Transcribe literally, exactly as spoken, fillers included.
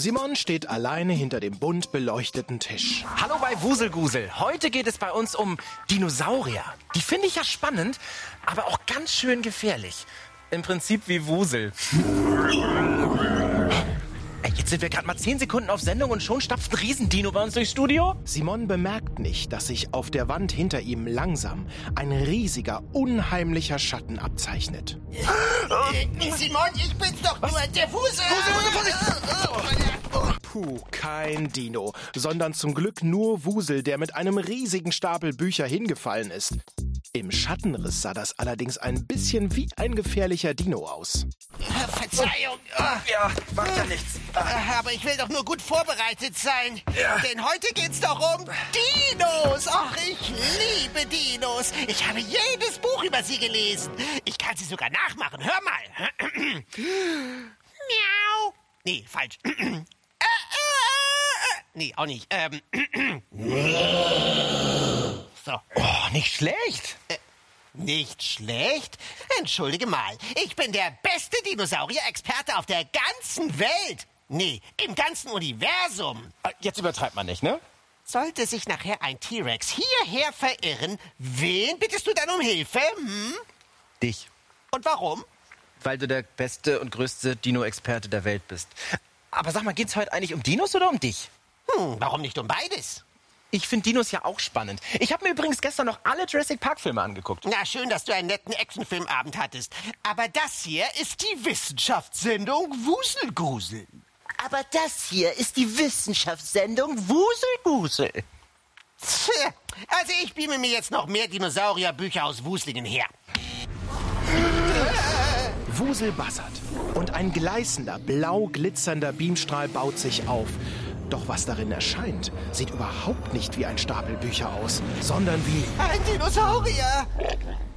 Simon steht alleine hinter dem bunt beleuchteten Tisch. Hallo bei Wuselgusel. Heute geht es bei uns um Dinosaurier. Die finde ich ja spannend, aber auch ganz schön gefährlich. Im Prinzip wie Wusel. Ey, jetzt sind wir gerade mal zehn Sekunden auf Sendung und schon stapft ein Riesendino bei uns durchs Studio. Simon bemerkt nicht, dass sich auf der Wand hinter ihm langsam ein riesiger, unheimlicher Schatten abzeichnet. Äh, Simon, ich bin's doch nur, der Wusel! Puh, kein Dino, sondern zum Glück nur Wusel, der mit einem riesigen Stapel Bücher hingefallen ist. Im Schattenriss sah das allerdings ein bisschen wie ein gefährlicher Dino aus. Verzeihung. Ja, macht ja nichts. Aber ich will doch nur gut vorbereitet sein. Ja. Denn heute geht's doch um Dinos. Ach, ich liebe Dinos. Ich habe jedes Buch über sie gelesen. Ich kann sie sogar nachmachen. Hör mal. Miau. Nee, falsch. äh, äh, äh. Nee, auch nicht. Ähm. So. Oh, nicht schlecht. Äh, nicht schlecht? Entschuldige mal, ich bin der beste Dinosaurier-Experte auf der ganzen Welt. Nee, im ganzen Universum. Jetzt übertreibt man nicht, ne? Sollte sich nachher ein T-Rex hierher verirren, wen bittest du dann um Hilfe? Hm? Dich. Und warum? Weil du der beste und größte Dino-Experte der Welt bist. Aber sag mal, geht's heute eigentlich um Dinos oder um dich? Hm, warum nicht um beides? Ich finde Dinos ja auch spannend. Ich habe mir übrigens gestern noch alle Jurassic Park Filme angeguckt. Na, schön, dass du einen netten Actionfilmabend hattest. Aber das hier ist die Wissenschaftssendung Wuselgusel. Aber das hier ist die Wissenschaftssendung Wuselgusel. Tja, also ich beame mir jetzt noch mehr Dinosaurierbücher aus Wuslingen her. Wusel bassert und ein gleißender, blau glitzernder Beamstrahl baut sich auf. Doch was darin erscheint, sieht überhaupt nicht wie ein Stapel Bücher aus, sondern wie ein Dinosaurier.